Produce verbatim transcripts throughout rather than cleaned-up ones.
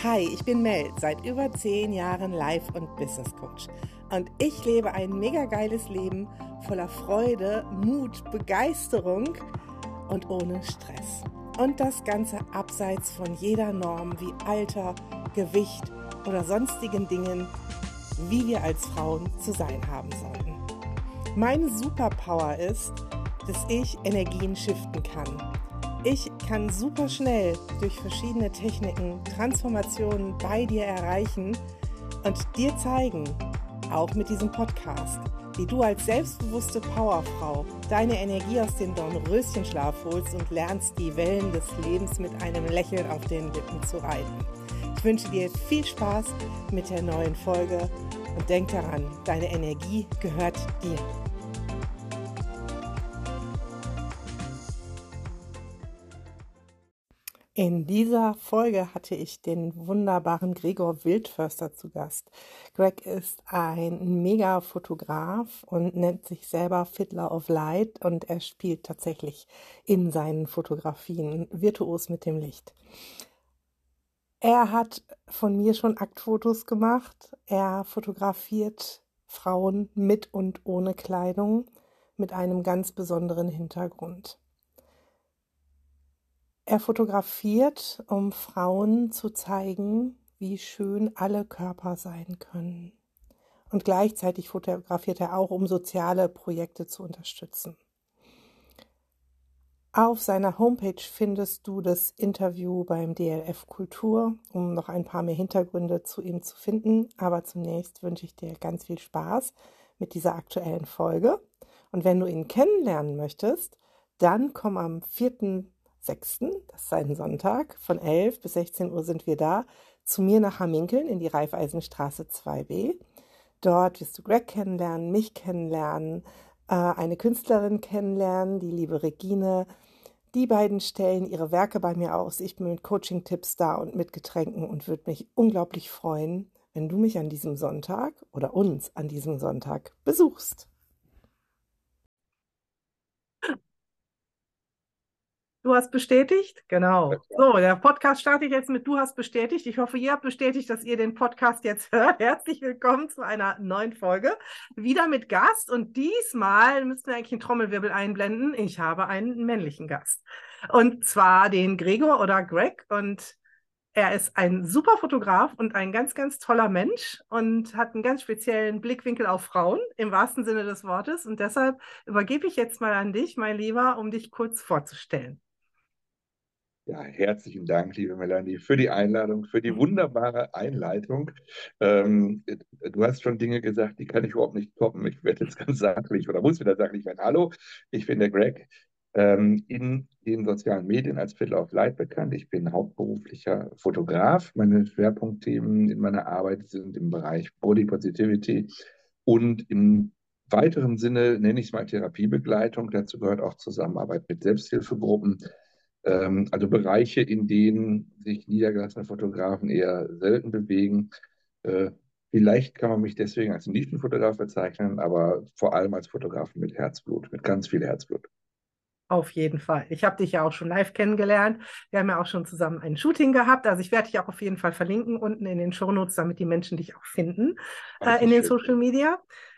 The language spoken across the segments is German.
Hi, ich bin Mel, seit über zehn Jahren Life- und Business Coach. Und ich lebe ein mega geiles Leben voller Freude, Mut, Begeisterung und ohne Stress. Und das Ganze abseits von jeder Norm wie Alter, Gewicht oder sonstigen Dingen, wie wir als Frauen zu sein haben sollten. Meine Superpower ist, dass ich Energien shiften kann. Ich kann super schnell durch verschiedene Techniken Transformationen bei dir erreichen und dir zeigen, auch mit diesem Podcast, wie du als selbstbewusste Powerfrau deine Energie aus dem Dornröschenschlaf holst und lernst, die Wellen des Lebens mit einem Lächeln auf den Lippen zu reiten. Ich wünsche dir viel Spaß mit der neuen Folge und denk daran, deine Energie gehört dir. In dieser Folge hatte ich den wunderbaren Gregor Wildförster zu Gast. Greg ist ein Mega-Fotograf und nennt sich selber Fiddler of Light und er spielt tatsächlich in seinen Fotografien virtuos mit dem Licht. Er hat von mir schon Aktfotos gemacht. Er fotografiert Frauen mit und ohne Kleidung mit einem ganz besonderen Hintergrund. Er fotografiert, um Frauen zu zeigen, wie schön alle Körper sein können. Und gleichzeitig fotografiert er auch, um soziale Projekte zu unterstützen. Auf seiner Homepage findest du das Interview beim D L F Kultur, um noch ein paar mehr Hintergründe zu ihm zu finden. Aber zunächst wünsche ich dir ganz viel Spaß mit dieser aktuellen Folge. Und wenn du ihn kennenlernen möchtest, dann komm am vierten sechsten, das ist ein Sonntag, von elf bis sechzehn Uhr sind wir da, zu mir nach Hamminkeln in die Raiffeisenstraße zwei b. Dort wirst du Greg kennenlernen, mich kennenlernen, äh, eine Künstlerin kennenlernen, die liebe Regine. Die beiden stellen ihre Werke bei mir aus. Ich bin mit Coaching-Tipps da und mit Getränken und würde mich unglaublich freuen, wenn du mich an diesem Sonntag oder uns an diesem Sonntag besuchst. Du hast bestätigt? Genau. So, der Podcast startet jetzt mit Du hast bestätigt. Ich hoffe, ihr habt bestätigt, dass ihr den Podcast jetzt hört. Herzlich willkommen zu einer neuen Folge. Wieder mit Gast und diesmal müssten wir eigentlich einen Trommelwirbel einblenden. Ich habe einen männlichen Gast. Und zwar den Gregor oder Greg. Und er ist ein super Fotograf und ein ganz, ganz toller Mensch und hat einen ganz speziellen Blickwinkel auf Frauen, im wahrsten Sinne des Wortes. Und deshalb übergebe ich jetzt mal an dich, mein Lieber, um dich kurz vorzustellen. Ja, herzlichen Dank, liebe Melanie, für die Einladung, für die wunderbare Einleitung. Ähm, du hast schon Dinge gesagt, die kann ich überhaupt nicht toppen. Ich werde jetzt ganz sachlich oder muss wieder sachlich werden. Hallo, ich bin der Greg, ähm, in den sozialen Medien als Fiddler of Light bekannt. Ich bin hauptberuflicher Fotograf. Meine Schwerpunktthemen in meiner Arbeit sind im Bereich Body Positivity und im weiteren Sinne nenne ich es mal Therapiebegleitung. Dazu gehört auch Zusammenarbeit mit Selbsthilfegruppen. Ähm, also Bereiche, in denen sich niedergelassene Fotografen eher selten bewegen. Äh, vielleicht kann man mich deswegen als Nischenfotograf bezeichnen, aber vor allem als Fotografen mit Herzblut, mit ganz viel Herzblut. Auf jeden Fall. Ich habe dich ja auch schon live kennengelernt. Wir haben ja auch schon zusammen ein Shooting gehabt. Also ich werde dich auch auf jeden Fall verlinken unten in den Shownotes, damit die Menschen dich auch finden äh, in den schön. Social Media.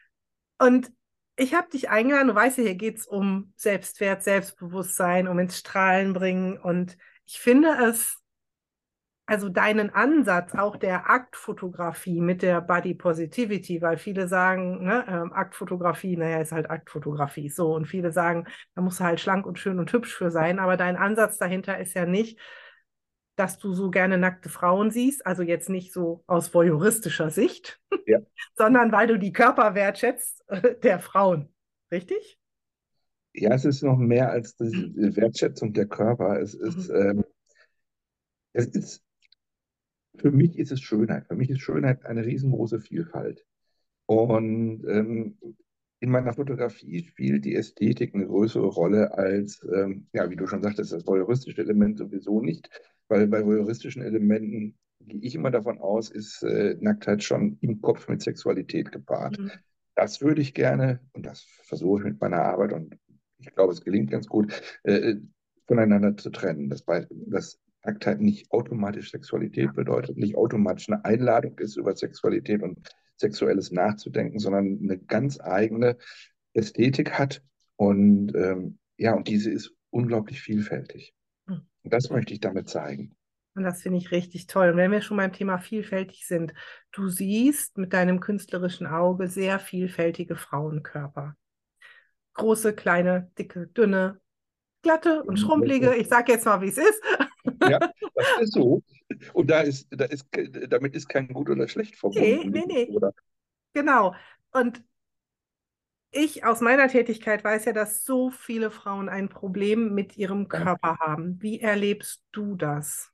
Und ich habe dich eingeladen. Du weißt ja, hier geht es um Selbstwert, Selbstbewusstsein, um ins Strahlen bringen. Und ich finde es, also deinen Ansatz auch der Aktfotografie mit der Body Positivity, weil viele sagen, ne, ähm, Aktfotografie, naja, ist halt Aktfotografie, so. Und viele sagen, da muss halt schlank und schön und hübsch für sein. Aber dein Ansatz dahinter ist ja nicht, dass du so gerne nackte Frauen siehst, also jetzt nicht so aus voyeuristischer Sicht, Ja. sondern weil du die Körper wertschätzt äh, der Frauen. Richtig? Ja, es ist noch mehr als die Wertschätzung der Körper. Es ist, Mhm. ähm, es ist, für mich ist es Schönheit. Für mich ist Schönheit eine riesengroße Vielfalt. Und ähm, in meiner Fotografie spielt die Ästhetik eine größere Rolle als, ähm, ja, wie du schon sagtest, das voyeuristische Element sowieso nicht, weil bei voyeuristischen Elementen gehe ich immer davon aus, ist äh, Nacktheit schon im Kopf mit Sexualität gepaart. Mhm. Das würde ich gerne, und das versuche ich mit meiner Arbeit, und ich glaube, es gelingt ganz gut, äh, voneinander zu trennen. Das, das Nacktheit nicht automatisch Sexualität bedeutet, nicht automatisch eine Einladung ist, über Sexualität und Sexuelles nachzudenken, sondern eine ganz eigene Ästhetik hat. Und ähm, ja, und diese ist unglaublich vielfältig. Und das möchte ich damit zeigen. Und das finde ich richtig toll. Und wenn wir schon beim Thema vielfältig sind, du siehst mit deinem künstlerischen Auge sehr vielfältige Frauenkörper. Große, kleine, dicke, dünne, glatte und schrumpelige. Ich sage jetzt mal, wie es ist. Ja, das ist so. Und da ist, da ist, damit ist kein gut oder schlecht Nee, verbunden, nee, liebe nee. Oder? Genau. Und ich aus meiner Tätigkeit weiß ja, dass so viele Frauen ein Problem mit ihrem Ja. Körper haben. Wie erlebst du das?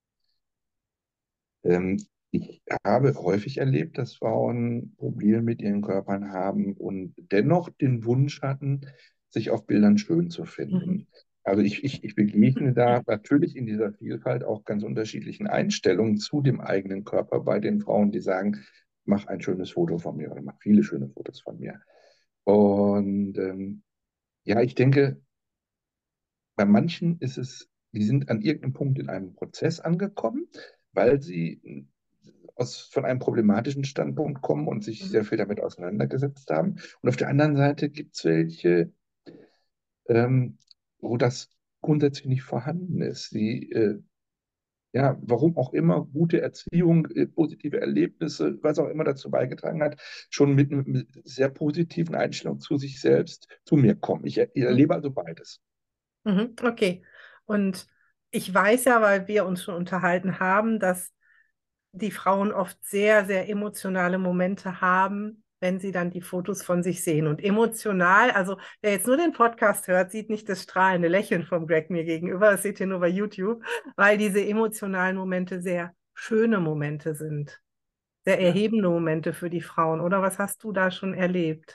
Ähm, ich habe häufig erlebt, dass Frauen Probleme mit ihren Körpern haben und dennoch den Wunsch hatten, sich auf Bildern schön zu Mhm. finden. Also ich, ich, ich begegne da natürlich in dieser Vielfalt auch ganz unterschiedlichen Einstellungen zu dem eigenen Körper bei den Frauen, die sagen, mach ein schönes Foto von mir oder mach viele schöne Fotos von mir. Und ähm, ja, ich denke, bei manchen ist es, die sind an irgendeinem Punkt in einem Prozess angekommen, weil sie aus, von einem problematischen Standpunkt kommen und sich Mhm. sehr viel damit auseinandergesetzt haben. Und auf der anderen Seite gibt es welche, ähm, wo das grundsätzlich nicht vorhanden ist. Sie, äh, ja, warum auch immer, gute Erziehung, äh, positive Erlebnisse, was auch immer dazu beigetragen hat, schon mit einer sehr positiven Einstellung zu sich selbst zu mir kommen. Ich, er- ich erlebe also beides. Mhm. Okay. Und ich weiß ja, weil wir uns schon unterhalten haben, dass die Frauen oft sehr, sehr emotionale Momente haben, wenn sie dann die Fotos von sich sehen. Und emotional, also wer jetzt nur den Podcast hört, sieht nicht das strahlende Lächeln von Greg mir gegenüber, das seht ihr nur bei YouTube, weil diese emotionalen Momente sehr schöne Momente sind, sehr Ja. erhebende Momente für die Frauen. Oder was hast du da schon erlebt?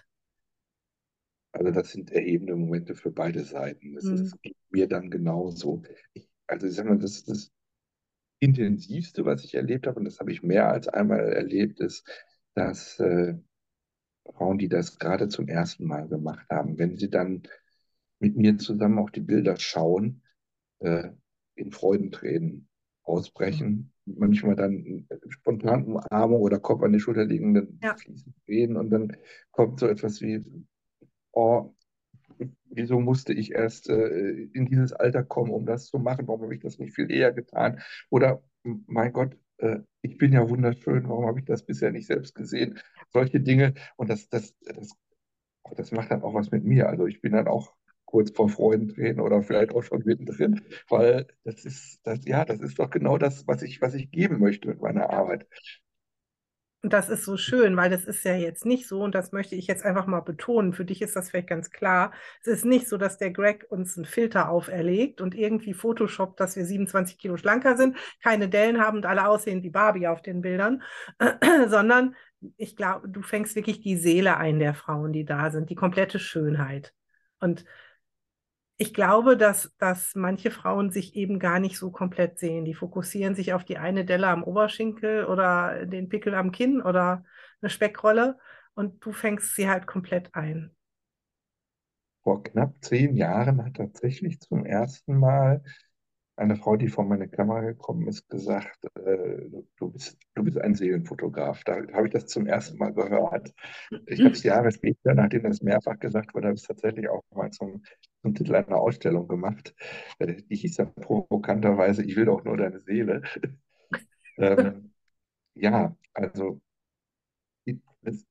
Also das sind erhebende Momente für beide Seiten. Das Hm. ist geht mir dann genauso. Ich, also ich sag mal, das, das Intensivste, was ich erlebt habe, und das habe ich mehr als einmal erlebt, ist, dass äh, Frauen, die das gerade zum ersten Mal gemacht haben, wenn sie dann mit mir zusammen auf die Bilder schauen, äh, in Freudentränen ausbrechen, manchmal dann spontan Umarmung oder Kopf an die Schulter liegen, dann Ja. fließen Tränen und dann kommt so etwas wie, oh, wieso musste ich erst äh, in dieses Alter kommen, um das zu machen? Warum habe ich das nicht viel eher getan? Oder, mein Gott, äh, ich bin ja wunderschön, warum habe ich das bisher nicht selbst gesehen? Solche Dinge. Und das, das, das, das macht dann auch was mit mir. Also ich bin dann auch kurz vor Freudentränen oder vielleicht auch schon mittendrin, weil das ist, das, ja, das ist doch genau das, was ich, was ich geben möchte mit meiner Arbeit. Und das ist so schön, weil das ist ja jetzt nicht so, und das möchte ich jetzt einfach mal betonen, für dich ist das vielleicht ganz klar, es ist nicht so, dass der Greg uns einen Filter auferlegt und irgendwie Photoshoppt, dass wir siebenundzwanzig Kilo schlanker sind, keine Dellen haben und alle aussehen wie Barbie auf den Bildern, sondern ich glaube, du fängst wirklich die Seele ein der Frauen, die da sind, die komplette Schönheit. Und ich glaube, dass, dass manche Frauen sich eben gar nicht so komplett sehen. Die fokussieren sich auf die eine Delle am Oberschenkel oder den Pickel am Kinn oder eine Speckrolle und du fängst sie halt komplett ein. Vor knapp zehn Jahren hat tatsächlich zum ersten Mal eine Frau, die vor meine Kamera gekommen ist, gesagt, äh, du, du bist, du bist ein Seelenfotograf. Da habe ich das zum ersten Mal gehört. Ich habe es Jahre später, nachdem das mehrfach gesagt wurde, habe ich es tatsächlich auch mal zum, zum Titel einer Ausstellung gemacht. Äh, die hieß ja provokanterweise, ich will doch nur deine Seele. Ähm, ja, also es,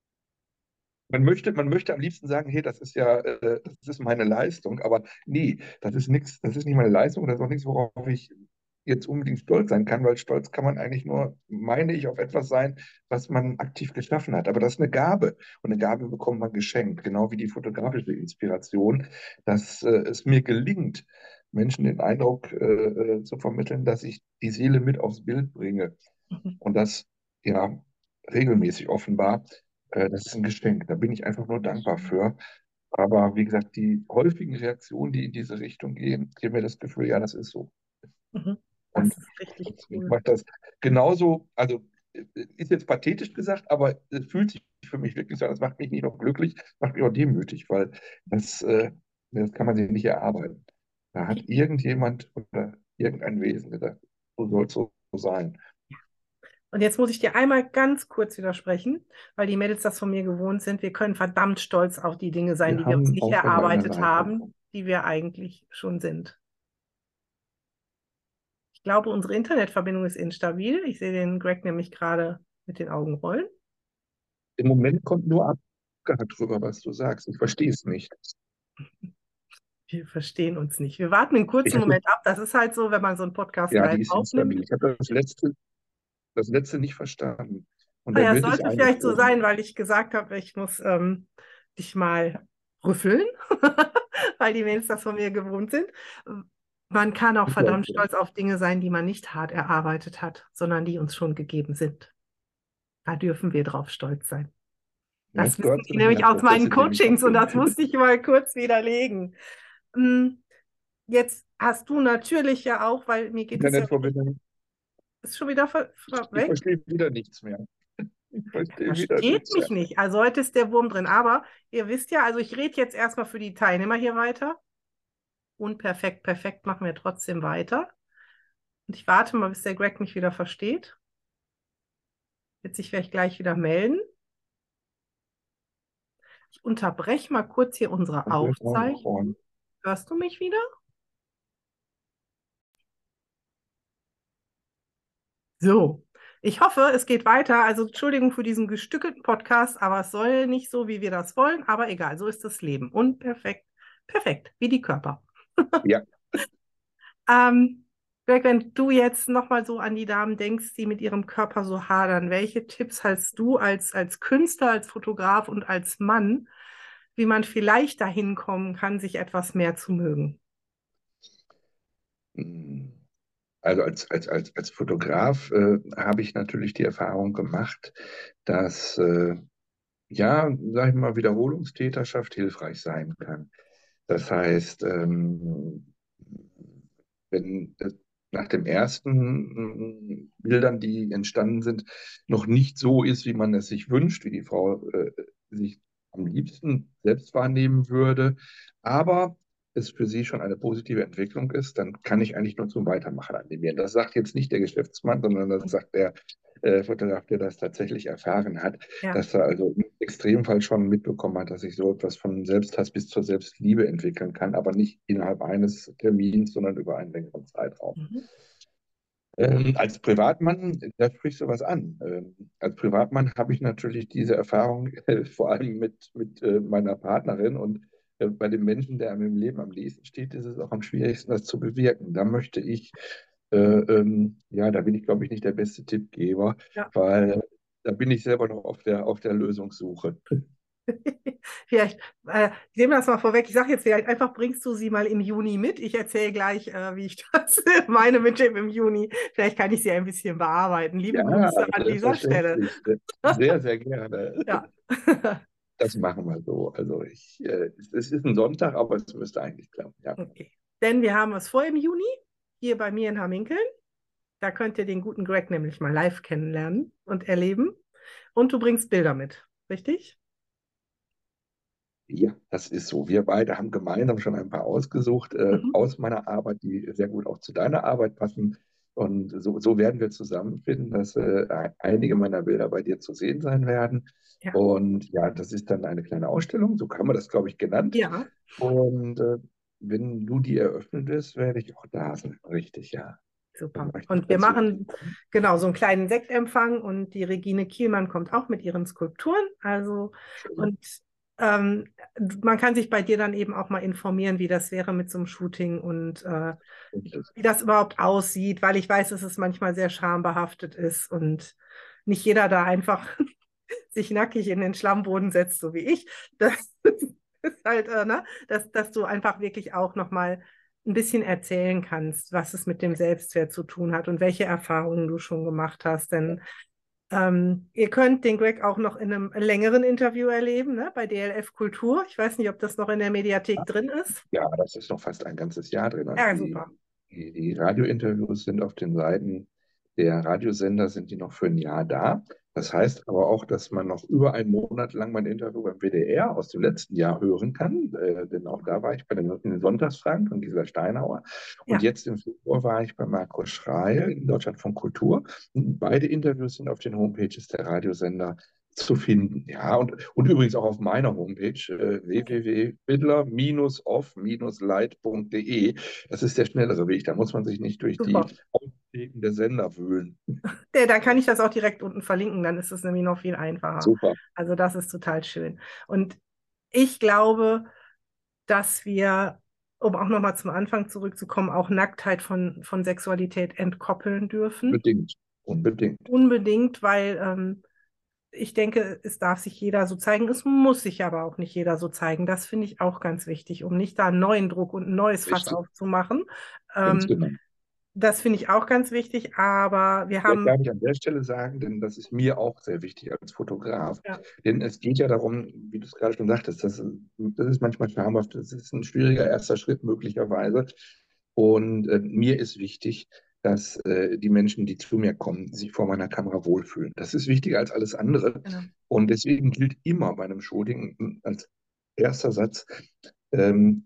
man möchte, man möchte am liebsten sagen, hey, das ist ja, äh, das ist meine Leistung, aber nee, das ist nichts, das ist nicht meine Leistung, das ist auch nichts, worauf ich jetzt unbedingt stolz sein kann, weil stolz kann man eigentlich nur, meine ich, auf etwas sein, was man aktiv geschaffen hat. Aber das ist eine Gabe und eine Gabe bekommt man geschenkt, genau wie die fotografische Inspiration, dass äh, es mir gelingt, Menschen den Eindruck äh, äh, zu vermitteln, dass ich die Seele mit aufs Bild bringe und das ja regelmäßig offenbar. Äh, das ist ein Geschenk. Da bin ich einfach nur dankbar für. Aber wie gesagt, die häufigen Reaktionen, die in diese Richtung gehen, geben mir das Gefühl, ja, das ist so. Mhm. Und Das ist richtig ich cool. mache das genauso, also äh, ist jetzt pathetisch gesagt, aber es fühlt sich für mich wirklich so an. Das macht mich nicht nur glücklich, macht mich auch demütig, weil das, äh, das kann man sich nicht erarbeiten. Da hat irgendjemand oder irgendein Wesen gedacht, so soll es so sein. Und jetzt muss ich dir einmal ganz kurz widersprechen, weil die Mädels das von mir gewohnt sind. Wir können verdammt stolz auf die Dinge sein, Wir die wir uns haben nicht auch schon mal in der erarbeitet Leitung. haben, die wir eigentlich schon sind. Ich glaube, unsere Internetverbindung ist instabil. Ich sehe den Greg nämlich gerade mit den Augen rollen. Im Moment kommt nur abgehakt drüber, was du sagst. Ich verstehe es nicht. Wir verstehen uns nicht. Wir warten einen Ich kurzen hatte, Moment ab. Das ist halt so, wenn man so einen Podcast ja, live die ist aufnimmt. instabil. Ich habe das letzte, das letzte nicht verstanden. Und Ah da ja, es will sich sollte eine vielleicht so sein, Störung. weil ich gesagt habe, ich muss ähm, dich mal rüffeln, weil die Mädels das von mir gewohnt sind. Man kann auch verdammt stolz auf Dinge sein, die man nicht hart erarbeitet hat, sondern die uns schon gegeben sind. Da dürfen wir drauf stolz sein. Das Das wissen gehört zu die den nämlich aus meinen Lernprozessen, die mich Coachings und das abfinden. musste ich mal kurz widerlegen. Hm, Jetzt hast du natürlich ja auch, weil mir geht es ja, Internetverbindung. ist schon wieder ver ver Ich weg. verstehe wieder nichts mehr. Ich Er verstehe wieder versteht nichts mich mehr. nicht. Also heute ist der Wurm drin. Aber ihr wisst ja, also ich rede jetzt erstmal für die Teilnehmer hier weiter. Unperfekt, perfekt machen wir trotzdem weiter. Und ich warte mal, bis der Greg mich wieder versteht. Wird sich vielleicht gleich wieder melden. Ich unterbreche mal kurz hier unsere Dann wird auch noch Aufzeichnung. vorn. Hörst du mich wieder? So. Ich hoffe, es geht weiter. Also Entschuldigung für diesen gestückelten Podcast, aber es soll nicht so, wie wir das wollen. Aber egal, so ist das Leben. Unperfekt, perfekt, wie die Körper. Ja. Ähm, Greg, wenn du jetzt nochmal so an die Damen denkst, die mit ihrem Körper so hadern, welche Tipps hast du als, als Künstler, als Fotograf und als Mann, wie man vielleicht dahin kommen kann, sich etwas mehr zu mögen? Also als, als, als, als Fotograf äh, habe ich natürlich die Erfahrung gemacht, dass, äh, ja, sag ich mal, Wiederholungstäterschaft hilfreich sein kann. Das heißt, ähm, wenn das nach dem ersten äh, Bildern, die entstanden sind, noch nicht so ist, wie man es sich wünscht, wie die Frau äh, sich am liebsten selbst wahrnehmen würde, aber es für sie schon eine positive Entwicklung ist, dann kann ich eigentlich nur zum Weitermachen animieren. Das sagt jetzt nicht der Geschäftsmann, sondern das sagt der äh, Fotograf, der das tatsächlich erfahren hat, Ja. dass er also im Extremfall schon mitbekommen hat, dass sich so etwas von Selbsthass bis zur Selbstliebe entwickeln kann, aber nicht innerhalb eines Termins, sondern über einen längeren Zeitraum. Mhm. Ähm, als Privatmann, da sprichst du was an. Ähm, als Privatmann habe ich natürlich diese Erfahrung äh, vor allem mit, mit äh, meiner Partnerin und äh, bei dem Menschen, der einem im Leben am nächsten steht, ist es auch am schwierigsten, das zu bewirken. Da möchte ich, äh, ähm, ja, da bin ich, glaube ich, nicht der beste Tippgeber, Ja. weil da bin ich selber noch auf der, auf der Lösungssuche. Vielleicht, äh, ich nehme das mal vorweg. Ich sage jetzt vielleicht einfach, bringst du sie mal im Juni mit. Ich erzähle gleich, äh, wie ich das meine mit dem im Juni. Vielleicht kann ich sie ein bisschen bearbeiten. Liebe Ja, Grüße an dieser Stelle. selbstverständlich. Sehr, sehr gerne. Ja. Das machen wir so. Also ich, äh, es es ist ein Sonntag, aber es müsste eigentlich klappen. Ja. Okay. Denn wir haben es vor im Juni, hier bei mir in Hamminkeln. Da könnt ihr den guten Greg nämlich mal live kennenlernen und erleben. Und du bringst Bilder mit, richtig? Ja, das ist so. Wir beide haben gemeinsam schon ein paar ausgesucht äh, Mhm. aus meiner Arbeit, die sehr gut auch zu deiner Arbeit passen. Und so, so werden wir zusammenfinden, dass äh, einige meiner Bilder bei dir zu sehen sein werden. Ja. Und ja, das ist dann eine kleine Ausstellung, so haben wir das, glaube ich, genannt. Ja, Und äh, wenn du die eröffnen wirst, werde ich auch da sein. Richtig, ja. Dann super. mache ich dich Und wir dazu. machen genau so einen kleinen Sektempfang und die Regine Kielmann kommt auch mit ihren Skulpturen. Also, Schön. und ähm, man kann sich bei dir dann eben auch mal informieren, wie das wäre mit so einem Shooting und äh, wie das überhaupt aussieht, weil ich weiß, dass es manchmal sehr schambehaftet ist und nicht jeder da einfach sich nackig in den Schlammboden setzt, so wie ich. Das ist halt, äh, ne, dass, dass du einfach wirklich auch nochmal ein bisschen erzählen kannst, was es mit dem Selbstwert zu tun hat und welche Erfahrungen du schon gemacht hast. Denn ähm, ihr könnt den Greg auch noch in einem längeren Interview erleben, ne, bei D L F Kultur. Ich weiß nicht, ob das noch in der Mediathek drin ist. Ja, das ist noch fast ein ganzes Jahr drin. Also Ja, die, super. die, die Radiointerviews sind auf den Seiten der Radiosender, sind die noch für ein Jahr da. Das heißt aber auch, dass man noch über einen Monat lang mein Interview beim W D R aus dem letzten Jahr hören kann, äh, denn auch da war ich bei den, in den Sonntagsfragen von Gisela Steinauer. Und Ja, jetzt im Februar war ich bei Markus Schreil in Deutschland von Kultur. Und beide Interviews sind auf den Homepages der Radiosender zu finden. Ja, und, und übrigens auch auf meiner Homepage äh, okay, w w w punkt fiddler off light punkt d e. Das ist der schnellere Weg. Da muss man sich nicht durch die super. Apotheken der Sender wühlen. Ja, dann kann ich das auch direkt unten verlinken, dann ist es nämlich noch viel einfacher. Super. Also das ist total schön. Und ich glaube, dass wir, um auch nochmal zum Anfang zurückzukommen, auch Nacktheit von, von Sexualität entkoppeln dürfen. Unbedingt. Unbedingt. Unbedingt, weil ähm, ich denke, es darf sich jeder so zeigen. Es muss sich aber auch nicht jeder so zeigen. Das finde ich auch ganz wichtig, um nicht da einen neuen Druck und ein neues Fass Richtig. aufzumachen. Ganz Ähm, genau. das finde ich auch ganz wichtig, aber wir Vielleicht haben, darf ich an der Stelle sagen, denn das ist mir auch sehr wichtig als Fotograf. ja, Denn es geht ja darum, wie du es gerade schon sagtest, das, das ist manchmal schamhaft, das ist ein schwieriger erster Schritt möglicherweise. Und äh, mir ist wichtig, dass äh, die Menschen, die zu mir kommen, sich vor meiner Kamera wohlfühlen. Das ist wichtiger als alles andere. genau, Und deswegen gilt immer bei einem Shooting als erster Satz, ähm,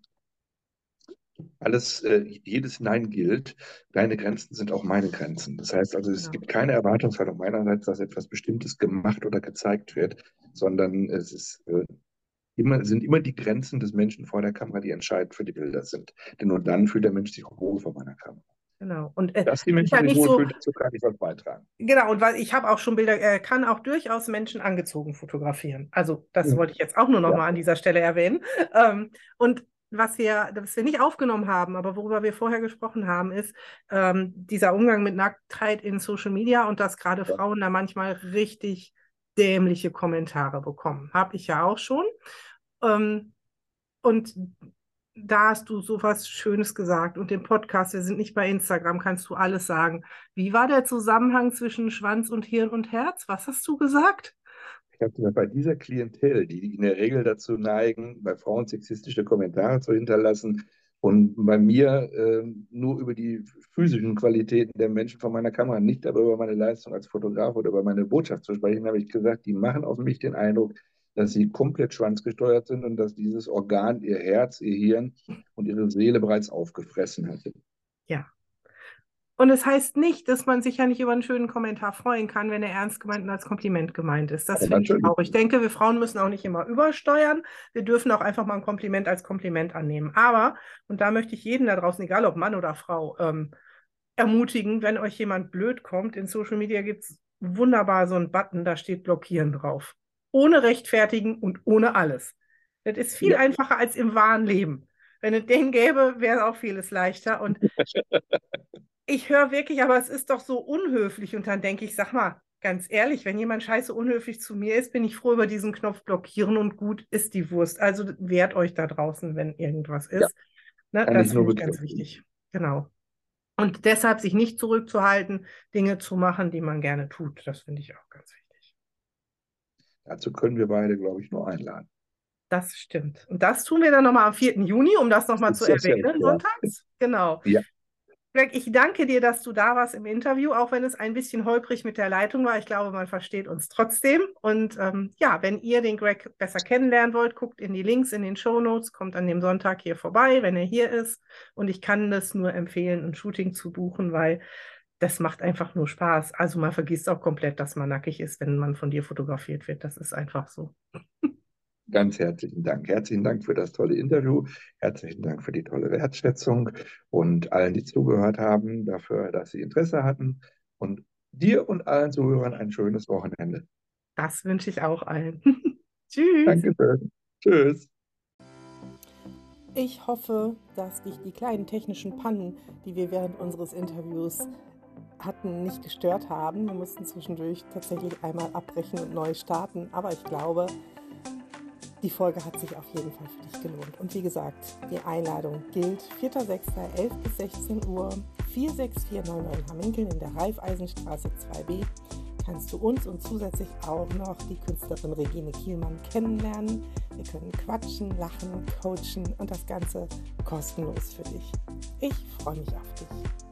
alles, äh, jedes Nein gilt. Deine Grenzen sind auch meine Grenzen. Das heißt also, es genau, gibt keine Erwartungshaltung meinerseits, dass etwas Bestimmtes gemacht oder gezeigt wird, sondern es ist, äh, immer, sind immer die Grenzen des Menschen vor der Kamera, die entscheidend für die Bilder sind. Denn nur dann fühlt der Mensch sich auch wohl vor meiner Kamera. genau. Und äh, Dass die es ist Menschen halt sich nicht so, wohlfühlen, dazu kann ich was beitragen. genau, und weil ich habe auch schon Bilder, äh, kann auch durchaus Menschen angezogen fotografieren. Also das Mhm. wollte ich jetzt auch nur noch Ja, mal an dieser Stelle erwähnen. Ähm, und was wir, was wir nicht aufgenommen haben, aber worüber wir vorher gesprochen haben, ist ähm, dieser Umgang mit Nacktheit in Social Media und dass gerade ja. Frauen da manchmal richtig dämliche Kommentare bekommen. Habe ich ja auch schon. Ähm, und da hast du so was Schönes gesagt. Und im Podcast, wir sind nicht bei Instagram, kannst du alles sagen. Wie war der Zusammenhang zwischen Schwanz und Hirn und Herz? Was hast du gesagt? Ich habe gesagt, bei dieser Klientel, die in der Regel dazu neigen, bei Frauen sexistische Kommentare zu hinterlassen und bei mir äh, nur über die physischen Qualitäten der Menschen vor meiner Kamera, nicht aber über meine Leistung als Fotograf oder über meine Botschaft zu sprechen, habe ich gesagt, die machen auf mich den Eindruck, dass sie komplett schwanzgesteuert sind und dass dieses Organ ihr Herz, ihr Hirn und ihre Seele bereits aufgefressen hatte. Ja. Und es heißt nicht, dass man sich ja nicht über einen schönen Kommentar freuen kann, wenn er ernst gemeint und als Kompliment gemeint ist. Das Aber finde ich natürlich, auch. Ich denke, wir Frauen müssen auch nicht immer übersteuern. Wir dürfen auch einfach mal ein Kompliment als Kompliment annehmen. Aber, und da möchte ich jeden da draußen, egal ob Mann oder Frau, ähm, ermutigen, wenn euch jemand blöd kommt. In Social Media gibt es wunderbar so einen Button, da steht Blockieren drauf. Ohne Rechtfertigen und ohne alles. Das ist viel ja, einfacher als im wahren Leben. Wenn es den gäbe, wäre auch vieles leichter. Und ich höre wirklich, aber es ist doch so unhöflich. Und dann denke ich, sag mal, ganz ehrlich, wenn jemand scheiße unhöflich zu mir ist, bin ich froh über diesen Knopf blockieren und gut ist die Wurst. Also wehrt euch da draußen, wenn irgendwas ja, ist. Ne, kann ich das nur finde ich ganz bestätigen. wichtig. Genau. Und deshalb sich nicht zurückzuhalten, Dinge zu machen, die man gerne tut. Das finde ich auch ganz wichtig. Dazu können wir beide, glaube ich, nur einladen. Das stimmt. Und das tun wir dann nochmal am vierten Juni, um das nochmal zu Sensationell, erwähnen, ja. sonntags. Genau. Ja, Greg, ich danke dir, dass du da warst im Interview, auch wenn es ein bisschen holprig mit der Leitung war. Ich glaube, man versteht uns trotzdem. Und ähm, ja, wenn ihr den Greg besser kennenlernen wollt, guckt in die Links in den Shownotes, kommt an dem Sonntag hier vorbei, wenn er hier ist. Und ich kann das nur empfehlen, ein Shooting zu buchen, weil das macht einfach nur Spaß. Also man vergisst auch komplett, dass man nackig ist, wenn man von dir fotografiert wird. Das ist einfach so. ganz herzlichen Dank. Herzlichen Dank für das tolle Interview. Herzlichen Dank für die tolle Wertschätzung und allen, die zugehört haben, dafür, dass sie Interesse hatten. Und dir und allen Zuhörern ein schönes Wochenende. Das wünsche ich auch allen. Tschüss. Dankeschön. Tschüss. Ich hoffe, dass dich die kleinen technischen Pannen, die wir während unseres Interviews hatten, nicht gestört haben. Wir mussten zwischendurch tatsächlich einmal abbrechen und neu starten, aber ich glaube, die Folge hat sich auf jeden Fall für dich gelohnt. Und wie gesagt, die Einladung gilt vierter sechster elf bis sechzehn Uhr, vier sechs vier neun neun Hamminkeln in der Raiffeisenstraße zwei b. Kannst du uns und zusätzlich auch noch die Künstlerin Regine Kielmann kennenlernen. Wir können quatschen, lachen, coachen und das Ganze kostenlos für dich. Ich freue mich auf dich.